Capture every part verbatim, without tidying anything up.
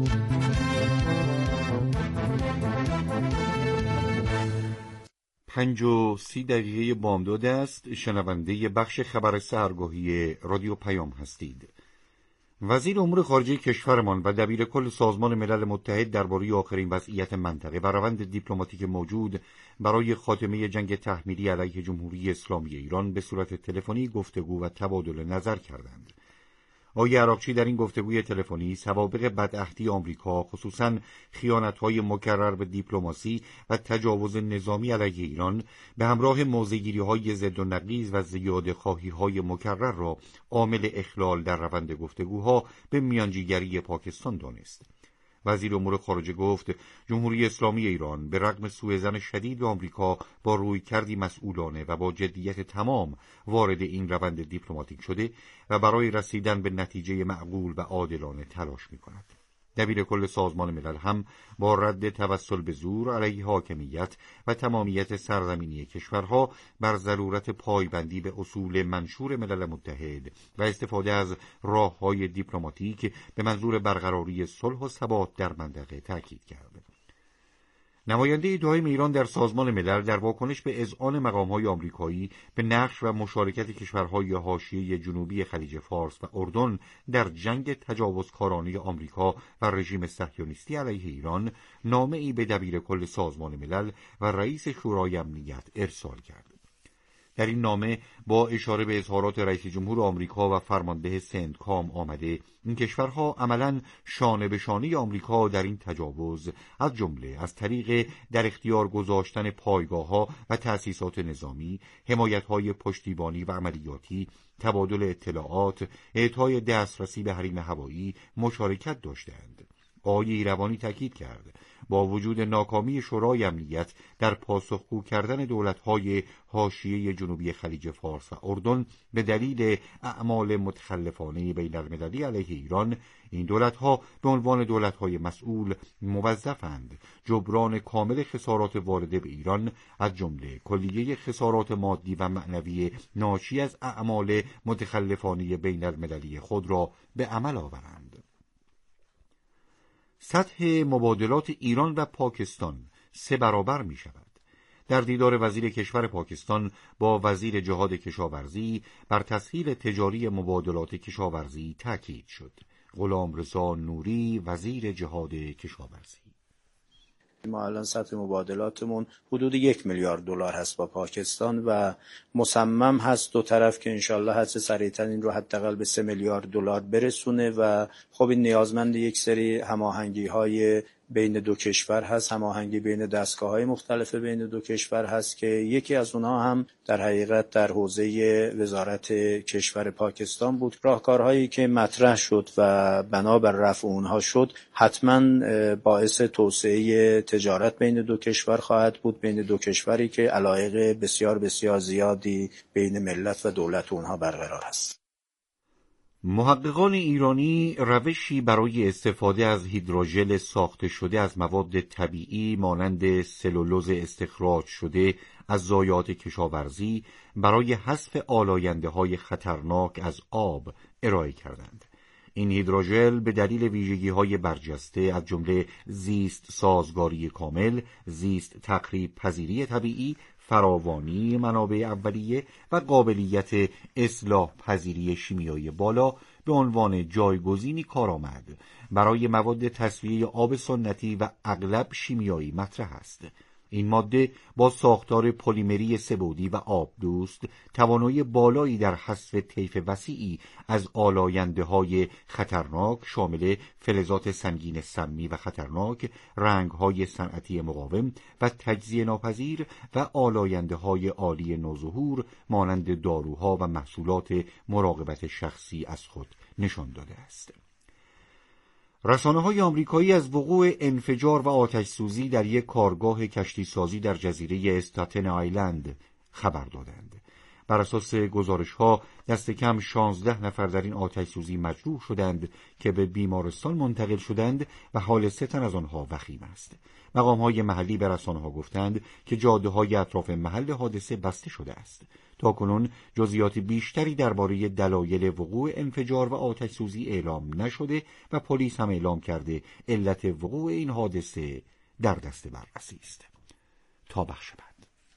پنج و سی دقیقه بامداد است. شنونده بخش خبر سحرگاهی رادیو پیام هستید. وزیر امور خارجه کشورمان و دبیر کل سازمان ملل متحد درباره آخرین وضعیت منطقه و روند دیپلماتیک موجود برای خاتمه جنگ تحمیلی علیه جمهوری اسلامی ایران به صورت تلفنی گفتگو و تبادل نظر کردند. آقای عراقچی در این گفتگوی تلفنی سوابق بدعهدی آمریکا، خصوصاً خیانت‌های مکرر به دیپلماسی و تجاوز نظامی علیه ایران به همراه موضع‌گیری‌های ضد و نقیض و زیاده‌خواهی‌های مکرر را عامل اخلال در روند گفتگوها به میانجیگری پاکستان دانست. وزیر امور خارجه گفت جمهوری اسلامی ایران به رغم سوءظن شدید به آمریکا با رویکردی مسئولانه و با جدیت تمام وارد این روند دیپلماتیک شده و برای رسیدن به نتیجه معقول و عادلانه تلاش می‌کند. دبیر کل سازمان ملل هم با رد توسل به زور علیه حاکمیت و تمامیت سرزمینی کشورها بر ضرورت پایبندی به اصول منشور ملل متحد و استفاده از راه‌های دیپلماتیک به منظور برقراری صلح و ثبات در منطقه تاکید کرد. نماینده دائم ایران در سازمان ملل در واکنش به اذعان مقام‌های آمریکایی به نقش و مشارکت کشورهای حاشیه جنوبی خلیج فارس و اردن در جنگ تجاوزکارانه آمریکا و رژیم صهیونیستی علیه ایران نامه‌ای به دبیر کل سازمان ملل و رئیس شورای امنیت ارسال کرد. در این نامه با اشاره به اظهارات رئیس جمهور آمریکا و فرمانده سندکام آمده این کشورها عملاً شانه به شانه آمریکا در این تجاوز از جمله از طریق در اختیار گذاشتن پایگاه‌ها و تأسیسات نظامی، حمایت‌های پشتیبانی و عملیاتی، تبادل اطلاعات، اعطای دسترسی به حریم هوایی مشارکت داشتند. آقای ایروانی تاکید کرد با وجود ناکامی شورای امنیت در پاسخگو کردن دولت‌های حاشیه جنوبی خلیج فارس و اردن به دلیل اعمال متخلفانه بین المللی علیه ایران، این دولت‌ها به عنوان دولت‌های مسئول موظفند جبران کامل خسارات وارده به ایران از جمله کلیه خسارات مادی و معنوی ناشی از اعمال متخلفانه بین المللی خود را به عمل آورند. سطح مبادلات ایران و پاکستان سه برابر می شود. در دیدار وزیر کشور پاکستان با وزیر جهاد کشاورزی بر تسهیل تجاری مبادلات کشاورزی تاکید شد. غلامرضا نوری، وزیر جهاد کشاورزی: ما الان سطح مبادلاتمون حدود یک میلیارد دلار هست با پاکستان و مصمم هست دو طرف که انشالله حد سریعتر این رو حداقل به سه میلیارد دلار برسونه و خب این نیازمند یک سری هماهنگی های بین دو کشور هست، هماهنگی بین دستگاه‌های مختلف بین دو کشور هست که یکی از اونها هم در حقیقت در حوزه وزارت کشور پاکستان بود. راهکارهایی که مطرح شد و بنابر رفع اونها شد حتما باعث توسعه تجارت بین دو کشور خواهد بود، بین دو کشوری که علایق بسیار بسیار زیادی بین ملت و دولت اونها برقرار است. محققان ایرانی روشی برای استفاده از هیدروژل ساخته شده از مواد طبیعی مانند سلولوز استخراج شده از ضایعات کشاورزی برای حذف آلاینده‌های خطرناک از آب ارائه کردند. این هیدروژل به دلیل ویژگی‌های برجسته از جمله زیست سازگاری کامل، زیست تخریب پذیری طبیعی، فراوانی منابع اولیه و قابلیت اصلاح پذیری شیمیایی بالا به عنوان جایگزینی کارآمد برای مواد تصفیه آب سنتی و اغلب شیمیایی مطرح است. این ماده با ساختار پلیمری سه‌بعدی و آب دوست توانایی بالایی در حذف طیف وسیعی از آلاینده‌های خطرناک شامل فلزات سنگین سمی و خطرناک، رنگ‌های صنعتی مقاوم و تجزیه ناپذیر و آلاینده‌های عالی نوظهور مانند داروها و محصولات مراقبت شخصی از خود نشان داده است. رسانه‌های آمریکایی از وقوع انفجار و آتش سوزی در یک کارگاه کشتی سازی در جزیره استاتن آیلند خبر دادند. بر اساس گزارش‌ها دست کم شانزده نفر در این آتش سوزی مجروح شدند که به بیمارستان منتقل شدند و حال سه تن از آنها وخیم است. مقام‌های محلی به رسانه‌ها گفتند که جاده‌های اطراف محل حادثه بسته شده است. تاکنون جزئیات بیشتری درباره دلایل وقوع انفجار و آتش سوزی اعلام نشده و پلیس هم اعلام کرده علت وقوع این حادثه در دست بررسی است. تا بخش بعد.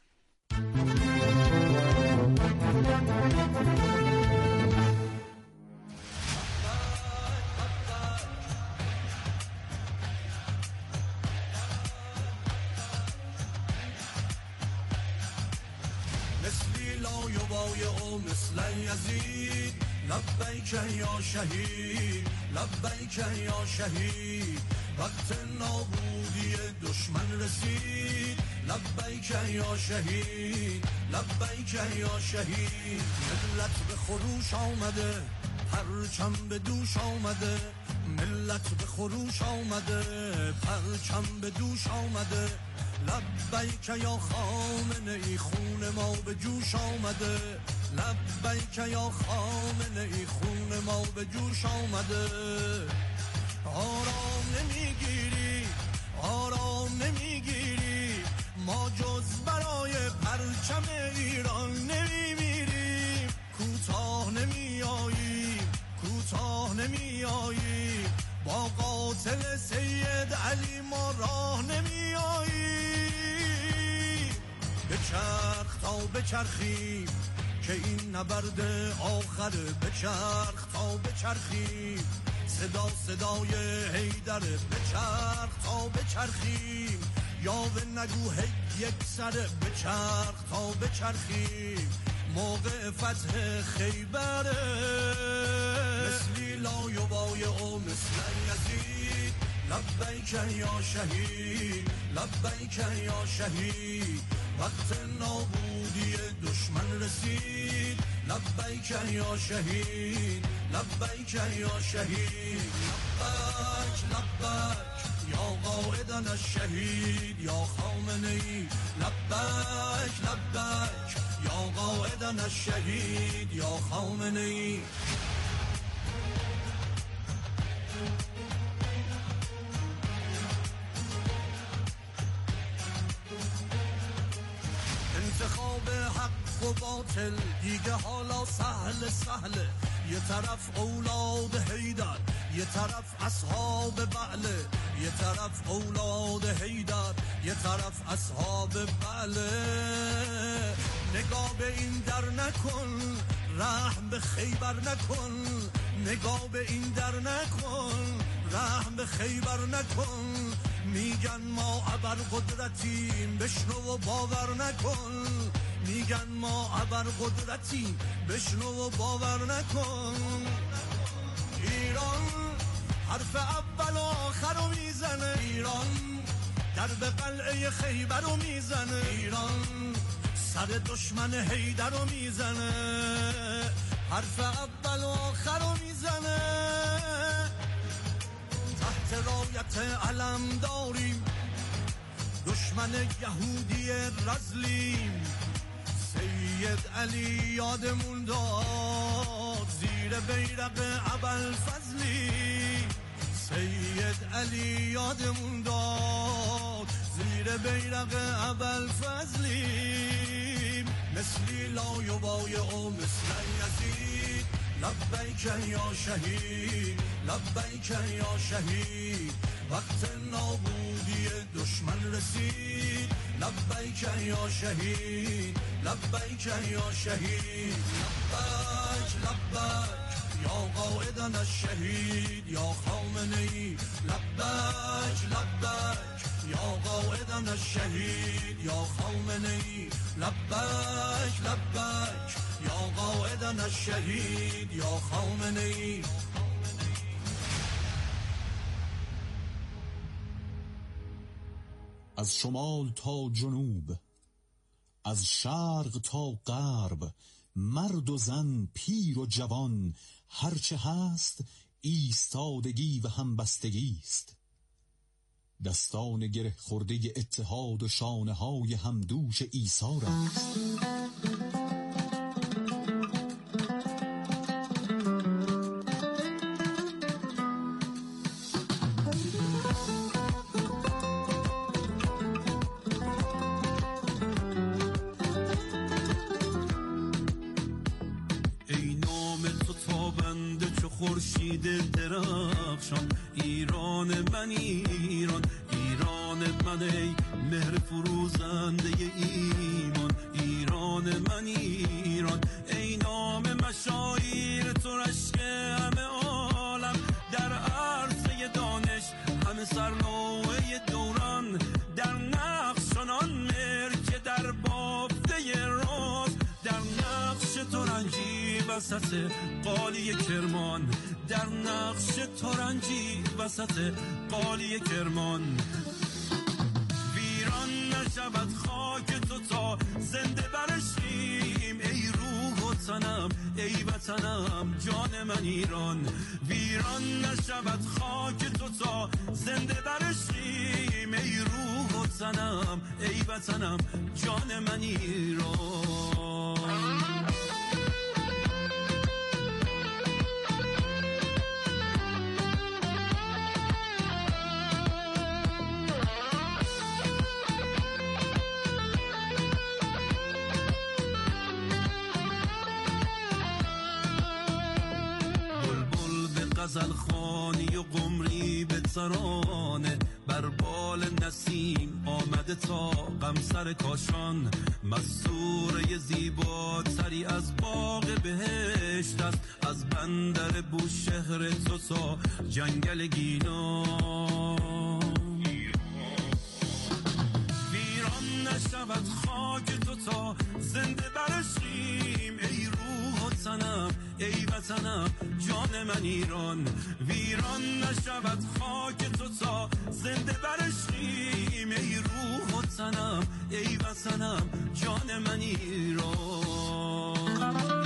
مثل یزید لبیک یا شهید لبیک یا شهید وقت نابودی دشمن رسید لبیک یا شهید لبیک یا شهید ملت به خروش آمده پرچم به دوش آمده ملت به خروش آمده پرچم به دوش آمده لبیک یا خامنه ای خون ما به جوش آمده لبیک یا خامنه ای خون ما به جوش آمده آرام نمیگیری آرام نمیگیری ما جز برای پرچم ایران نمیمیریم کوتاه نمیاییم کوتاه نمیاییم با قاتل سید علی ما راه نمیاییم بچرخ تا بچرخیم که این نبرد آخره بچرخ تا بچرخیم صدا صدای حیدره بچرخ تا بچرخیم یا به نگو هی یک سره بچرخ تا بچرخیم موقع فتح خیبره مثلی لایوبای او مثل یزید لبیک یا شهید لبیک یا شهید وقت نابودی دشمن رسید لبیک یا شهید لبیک یا شهید لبیک لبیک یا قائدنا الشهید یا خامنه ای لبیک لبیک یا قائدنا الشهید یا خامنه ای انتخاب حق و باطل دیگه حالا سهل سهله یه طرف اولاد حیدر یه طرف اصحاب بعله یه طرف اولاد حیدر یه طرف اصحاب بعله نگاه به این در نکن رحم به خیبر نکن نگاه به این در نکن رحم به خیبر نکن میگن ما ابر قدرتیم بشنو و باور نکن میگن ما ابر قدرتیم بشنو و باور نکن ایران حرف اول و آخر رو میزنه ایران در به قلعه خیبر رو میزنه ایران سر دشمن حیدر رو میزنه حرف اول و آخر رو میزنه تحت رایت علم داریم دشمن یهودی رزلیم سید علی یادمون داد زیر بیرق ابوالفضلی سید علی یادمون داد زیر بیرق ابوالفضلی مثلی لایوبای او مثل یزید لبیک یا شهید لبیک یا شهید وقت نابودی دشمن رسید لبیک یا شهید لبیک یا شهید لبیک لبیک یا قائدنا الشهید یا خامنه ای لبیک لبیک یا قائدنا الشهید یا خامنه ای لبیک لبیک یا قائدنا الشهید یا خامنه ای از شمال تا جنوب از شرق تا غرب مرد و زن پیر و جوان هرچه هست ایستادگی و همبستگی است دستان گره خورده اتحاد و شانه های همدوش ایثار است مانده چو خورشید درخشان. ایران من ایران، ایران من ای مهر فروزنده ایمان. ایران من ایران، ای نام مشاعر تو رشک همه عالم. در عرصه دانش همه سرنوه دوران. در نقش آن مهر که در بافته راز. در نقش ترنجی وسط قالی کرمان. در نقش ترنجی وسط قالی کرمان. ویران نشود خاک تو تا زنده برشیم. ای روح و تنم، ای وطنم، جان من ایران. ویران نشود خاک تو تا زنده برشیم. ای روح و تنم، ای وطنم، جان من ایران. غزل خوانی و قمری به ترانه. بر بال نسیم آمده تا غم سر کاشان. مستوره زیباتری از باغ بهشت است. از بندر بوشهر تو تا جنگل گیلان. ویران نشود خاک تو تا زنده برشیم. ای روح و تنم، ای وطنم، جان من ایران. ویران نشود خاک تو تا زنده برشیم. ای روح و تنم، ای وطنم، جان من ایران.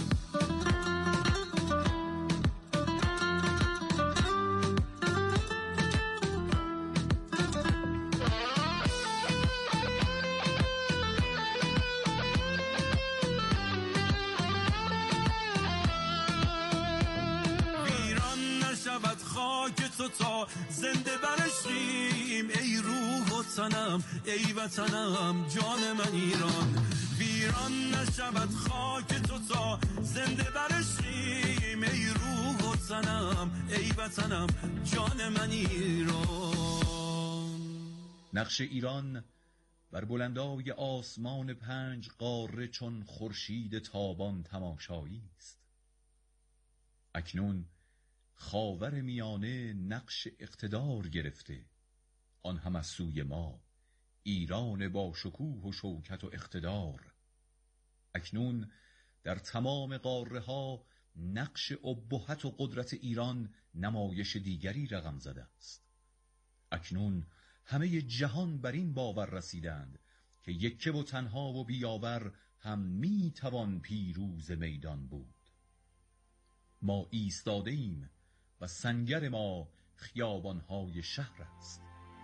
تو تا زنده برشیم. ای روح و تنم، ای وطنم، جان من ایران. ویران نشود خاک تو تا زنده برشیم. ای روح و تنم، ای وطنم، جان من ایران. نقش ایران بر بلندای آسمان پنج قاره چون خورشید تابان تماشایی است. اکنون خاور میانه نقش اقتدار گرفته، آن هم از سوی ما، ایران با شکوه و شوکت و اقتدار. اکنون در تمام قاره ها نقش ابهت و قدرت ایران نمایش دیگری رقم زده است. اکنون همه جهان بر این باور رسیدند که یکه و تنها و بیاور هم می توان پیروز میدان بود. ما ایستاده ایم و سنگر ما خیابانهای شهر است.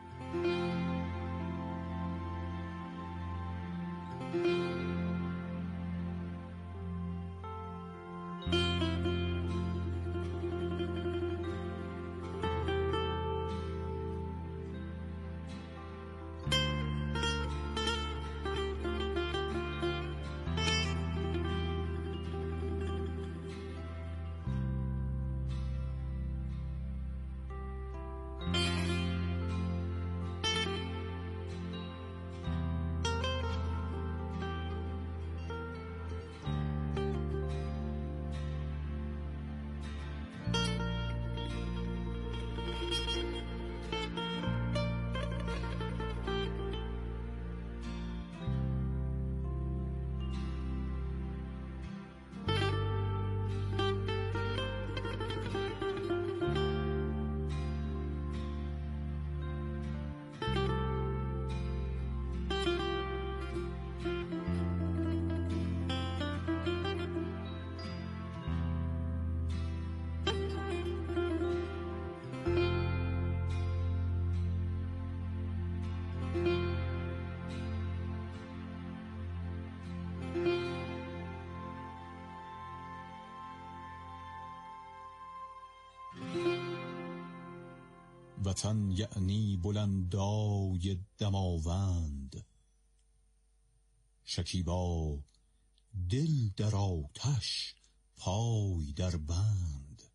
وطن یعنی بلندای دماوند، شکیبا دل در آتش پای در بند.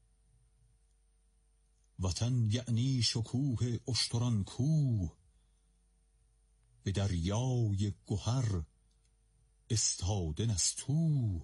وطن یعنی شکوه اشتران کوه، به دریای گهر استادن از تو.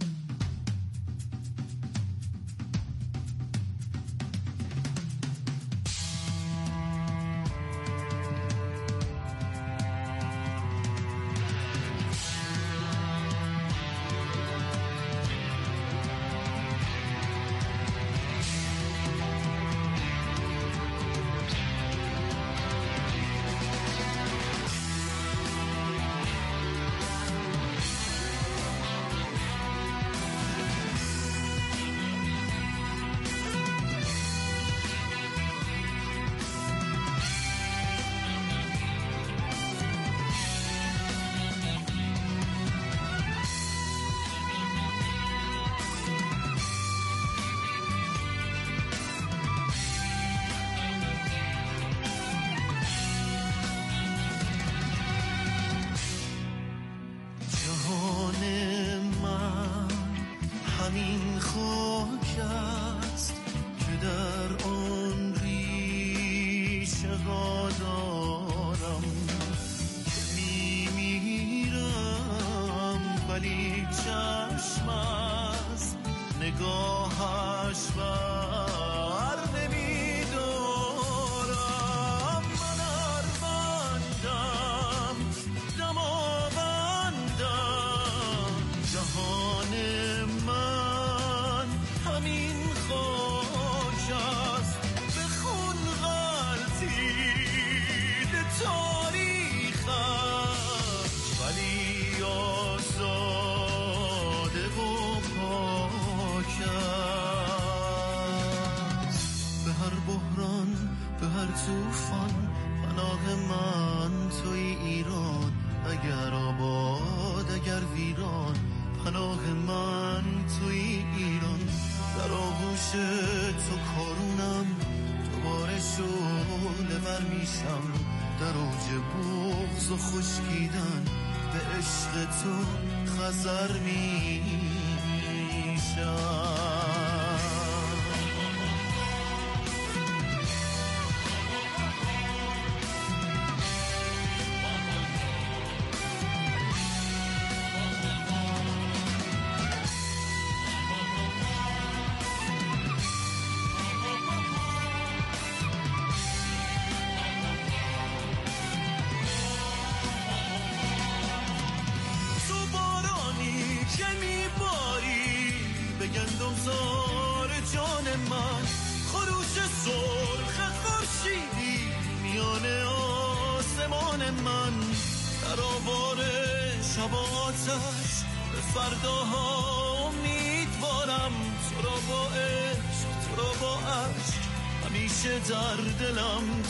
فرداها امیدوارم تو را با عشق، تو را با عشق همیشه در دلم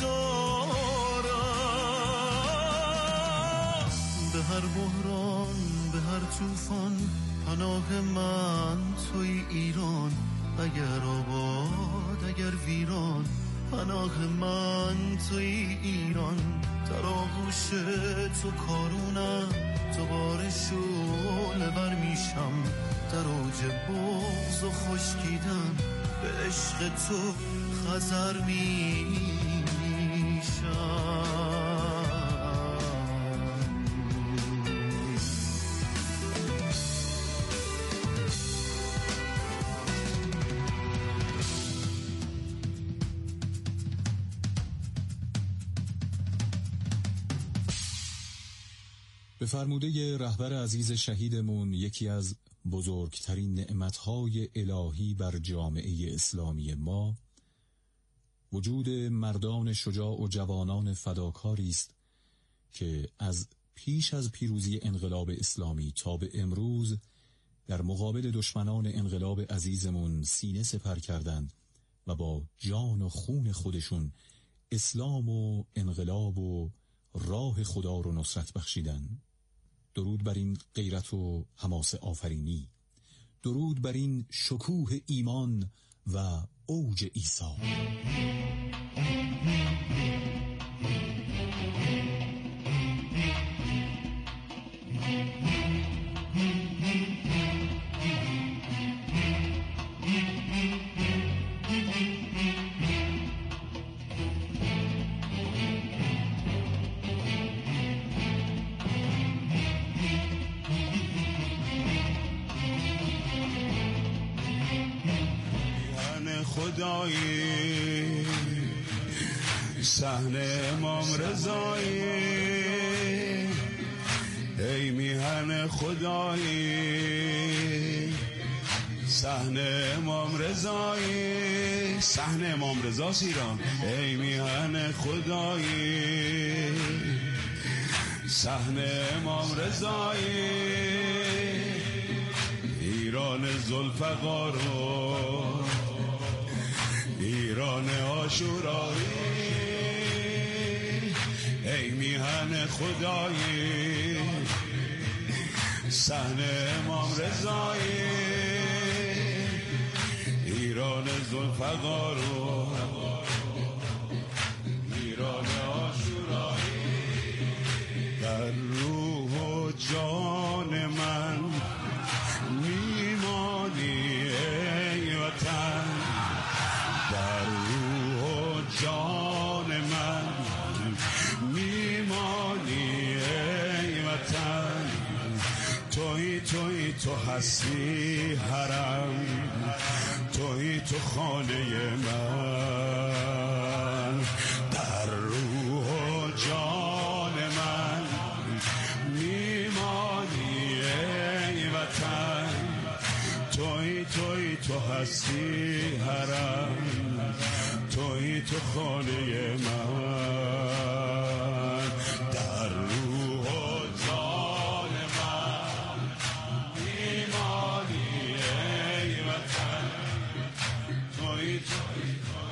دارم. به هر بحران، به هر طوفان پناه من توی ایران. اگر آباد، اگر ویران پناه من توی ایران. در آغوش تو کارونم، دوباره شعله بر میشم. در اوج بغض و خشکیدن به عشق تو خزر میشم. به فرموده رهبر عزیز شهیدمون، یکی از بزرگترین نعمتهای الهی بر جامعه اسلامی ما وجود مردان شجاع و جوانان فداکاری است که از پیش از پیروزی انقلاب اسلامی تا به امروز در مقابل دشمنان انقلاب عزیزمون سینه سپر کردند و با جان و خون خودشون اسلام و انقلاب و راه خدا رو نصرت بخشیدن. درود بر این غیرت و حماس آفرینی، درود بر این شکوه ایمان و اوج عیسی. خدایی، صحن امام رضایی، ای میهن خدایی، صحن امام رضایی، صحن امام رضاست ایران، ای میهن خدایی، صحن امام رضایی، ایران ذوالفقار و ایران عاشورایی، ای میهن خدایی، صحن امام رضایی، ایران ذوالفقار و ایران عاشورایی، در روح و جان من میمانی ای وطن، در روح و جان من میمانی ای وطن، توی توی تو هستی حرم، توی تو خانه من، در روح و جان من میمانی ای وطن، توی توی تو هستی حرم، توی تو خانه من، در روح و جان من میمانی ای وطن، توی توی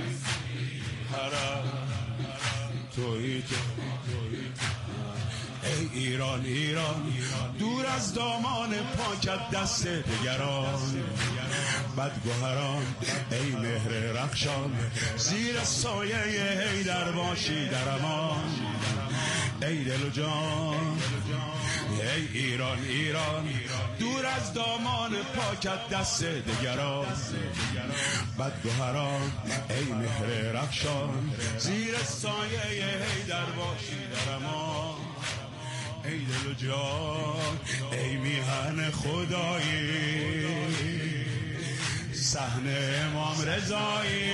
حرم، توی تو ای ایران ایران، دور از دامان پاکت دست دگران، بدگوهران ای مهر رخشان، زیر سایه حیدر باشی در امان، ای دل و جان ای ایران ایران، دور از دامان پاکت دست دگران، بدگوهران ای مهر رخشان، زیر سایه حیدر باشی در امان، ای دل و جان ای میهن خدایی، صحن امام رضایی،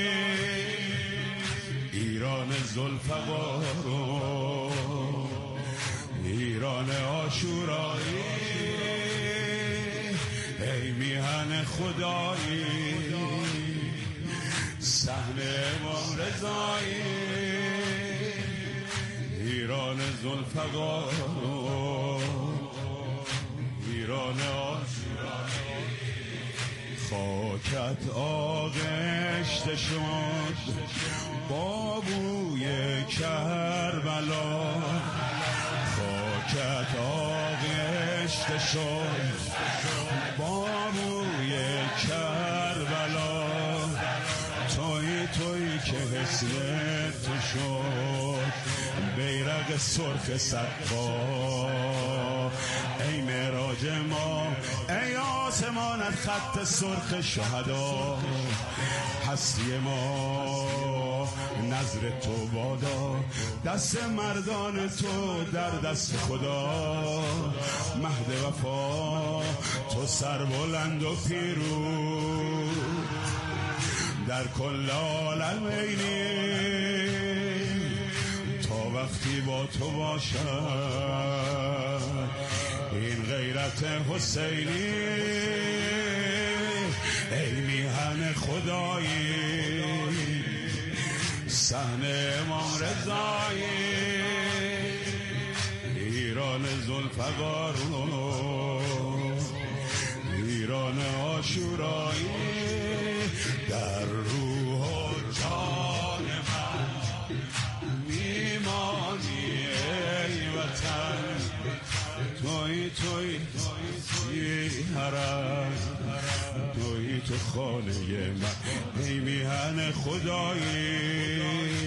ایران ذوالفقار و ایران عاشورایی، ای میهن خدایی، صحن امام رضایی، ایران ذوالفقار و ایران عاشورایی، خاکت آغشته شد با بوی کربلا، خاکت آغشته شد با بوی کربلا، توی توی که حسن تو شد بیرق سرخ صدقا، ای معراج ما ای آسمانت خط سرخ شهدا، هستی ما نظر تو بادا، دست مردان تو در دست خدا، مهد وفا تو سربلند و پیروز در کل عالم اینی، تا وقتی با تو باشم این غیرت حسینی، ای میهن خدایی، صحن امام رضایی، ایران ذوالفقار و ایران عاشورایی، در روح و جان من میمانی ای وطن، توی توی توی حرم، توی تو خانه من، ای میهن خدایی،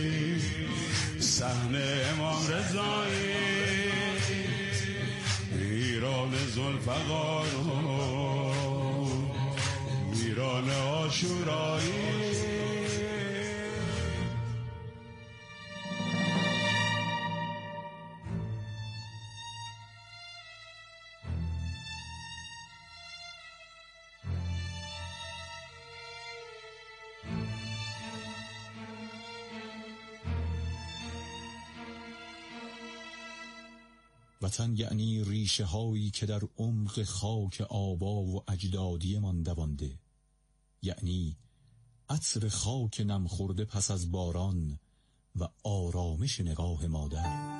صحن امام رضایی، ایران ذوالفقار و ایران عاشورایی. وطن یعنی ریشه هایی که در عمق خاک آبا و اجدادی من دوانده، یعنی عطر خاک نمخورده پس از باران و آرامش نگاه مادر.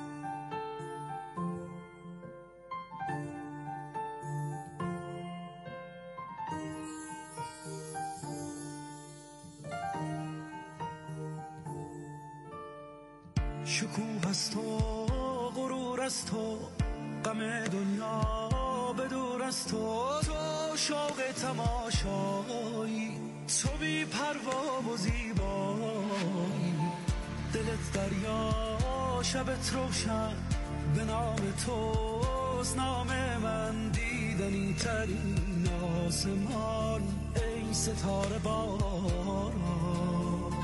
شکوه از تو، غرور از تو، غم دنیا به دور از تو، تو شوق تماشایی، تو بی پروا و زیبایی، دلت دریا شبت روشن، به نام توست نام من، دیدنی ترین آسمان ای ستاره باران.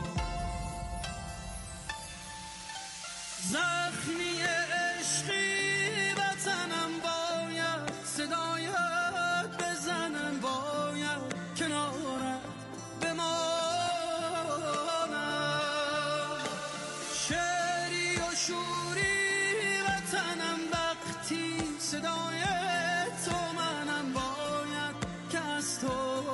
زخمی عشقی وطنم باید صدایت بزنم، باید کنارت بمانم، شعری و شوری وطنم وقتی صدای تو منم، باید که از تو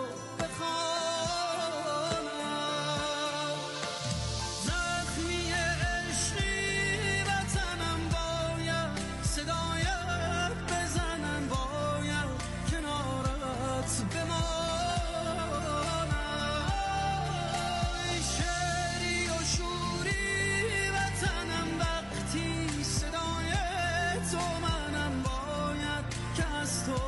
بخوانم. زخمی عشقی وطنم باید صدایت بزنم، باید کنارت بمانم، شعری و شوری وطنم وقتی صدای تو منم، باید که از تو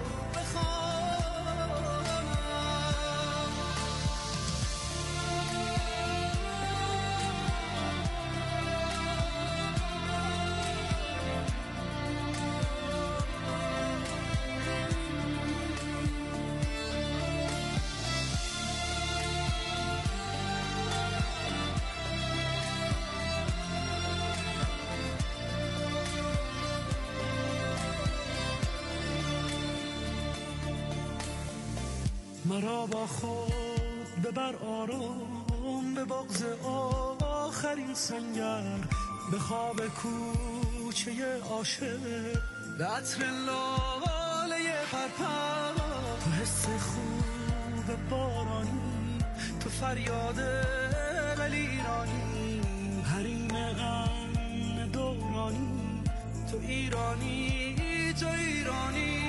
مرا با خود ببر آرام، به بغض آخرین سنگر، به خواب کوچه عاشق، به عطر لاله پرپر، تو حس خوب بارانی، تو فریاد دلیرانی، حریم غم دورانی، تو ایرانی، تو ایرانی.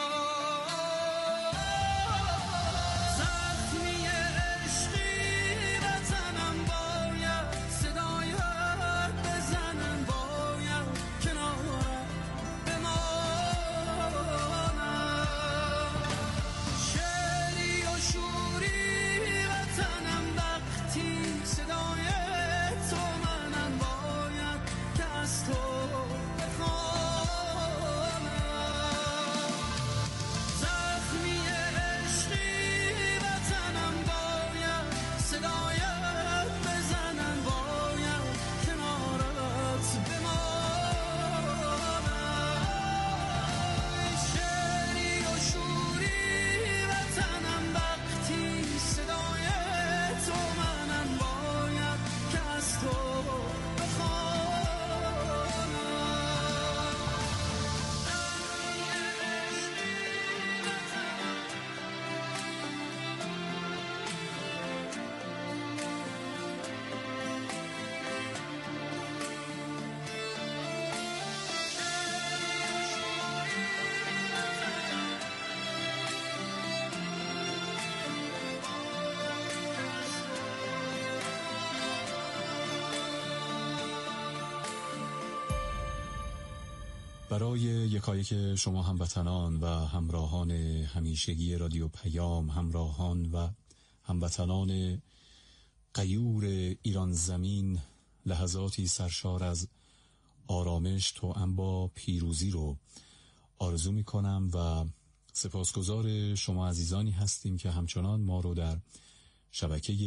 برای یکایک شما هموطنان و همراهان همیشگی رادیو پیام، همراهان و هموطنان غیور ایران زمین، لحظاتی سرشار از آرامش توأم با پیروزی رو آرزو می کنم و سپاسگزار شما عزیزانی هستیم که همچنان ما رو در شبکه